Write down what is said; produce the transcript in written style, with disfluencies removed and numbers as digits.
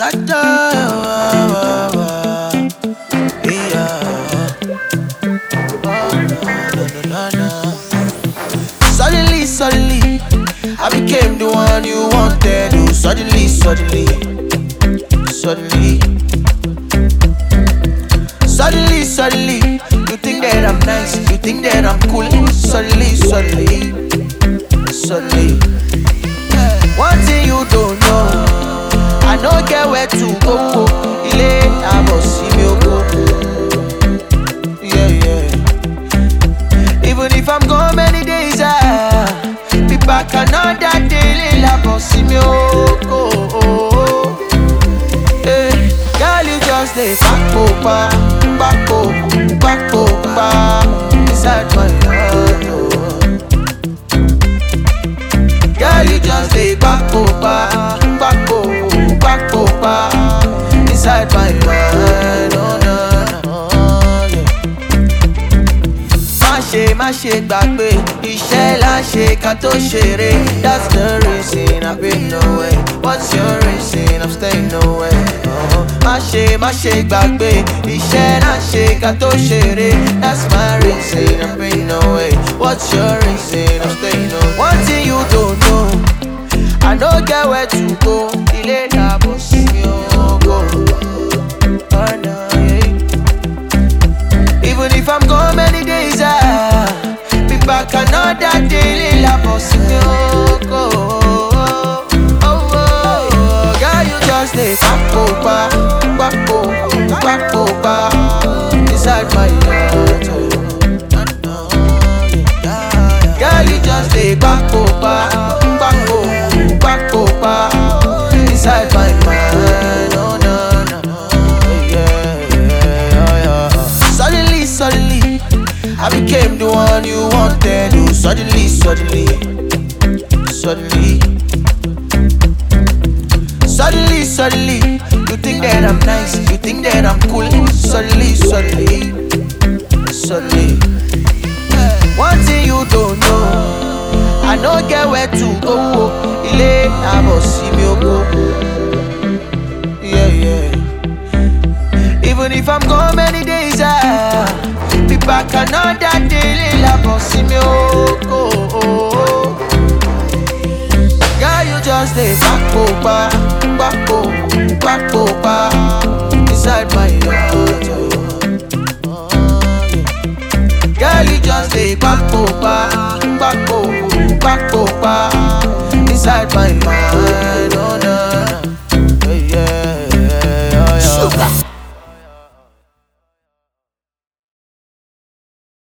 Suddenly, I became the one you wanted. Oh, suddenly, you think that I'm nice, you think that I'm cool. Suddenly. One thing you don't know, I don't get where to go. Ile abo si mi oko. Yeah. Even if I'm gone many days, be back another day. Ile abo si mi oko. Girl, you just lay back over inside my heart. Girl, you just lay back over inside my mind. Oh no, yeah. Má ṣe gbàgbé, iṣẹ́ la ṣe ká tó ṣeré. That's the reason I've been away. What's your reason I'm staying away? Má ṣe gbàgbé, iṣẹ́ la ṣe ká tó ṣeré. That's my reason I've been away. What's your reason I'm staying away? One thing you don't know, I don't get where to go. Ile labo si mi ogo. Oh no, yeah. Even if I'm gone many days, be back another day. Ile labo si mi ogo. Oh, girl, you just lay back over inside my heart. Girl, you just lay back over inside my mind. Oh no, yeah. Suddenly, I became the one you wanted. Oh, suddenly, you think that I'm nice, you think that I'm cool. Suddenly. One thing you don't know, I don't get where to go. Ile abo si mi oko. Yeah. Even if I'm gone many days, be back another day. Ile abo si mi oko. Girl, you just lay back over inside my heart. Girl, you just lay back over inside my mind.